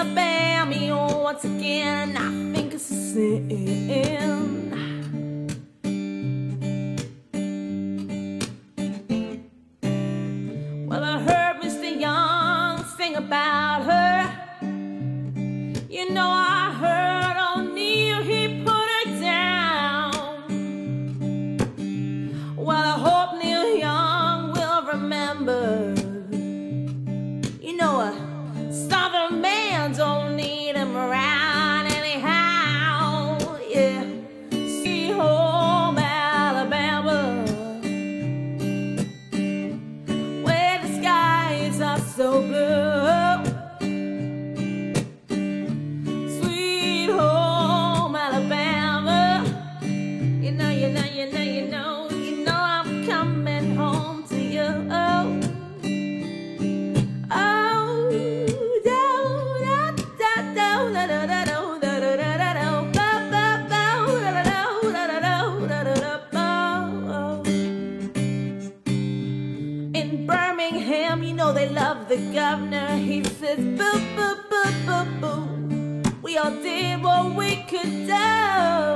Alabama, once again, I think it's a sin. Well, I heard Mr. Young sing about her. You know, I heard O'Neill, he put her down. Well, I hope Neil Young will remember. You know, a Southern man don't need him around anyhow. Yeah, see home Alabama, where the skies are so blue. Sweet home Alabama, you know I'm coming home to you. In Birmingham, you know they love the governor. He says, boo, boo, boo, boo, boo. We all did what we could do.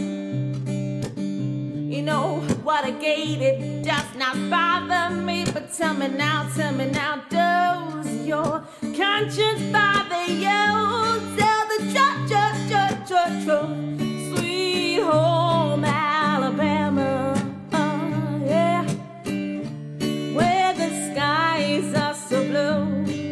You know, Watergate, it does not bother me. But tell me now, does your conscience bother you? Tell the truth. Sweet home Alabama, yeah, where the skies are so blue.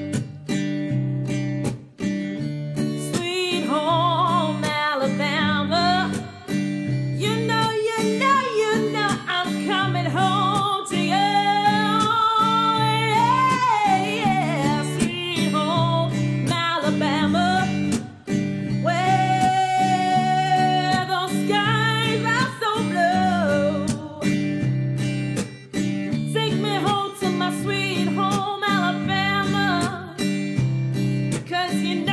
Sweet home Alabama, you know I'm coming home to you. Yeah, sweet home Alabama, where those skies are so blue. Take me home to my sweet home Alabama, 'cause you know